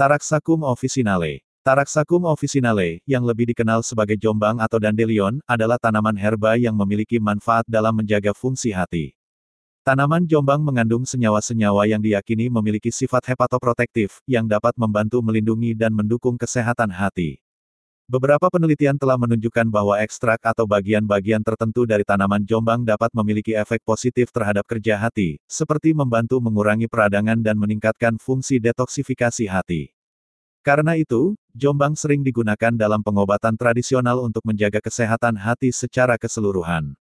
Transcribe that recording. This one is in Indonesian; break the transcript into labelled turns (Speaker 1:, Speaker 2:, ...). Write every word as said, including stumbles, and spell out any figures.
Speaker 1: Taraxacum officinale. Taraxacum officinale, yang lebih dikenal sebagai jombang atau dandelion, adalah tanaman herba yang memiliki manfaat dalam menjaga fungsi hati. Tanaman jombang mengandung senyawa-senyawa yang diyakini memiliki sifat hepatoprotektif, yang dapat membantu melindungi dan mendukung kesehatan hati. Beberapa penelitian telah menunjukkan bahwa ekstrak atau bagian-bagian tertentu dari tanaman jombang dapat memiliki efek positif terhadap kerja hati, seperti membantu mengurangi peradangan dan meningkatkan fungsi detoksifikasi hati. Karena itu, jombang sering digunakan dalam pengobatan tradisional untuk menjaga kesehatan hati secara keseluruhan.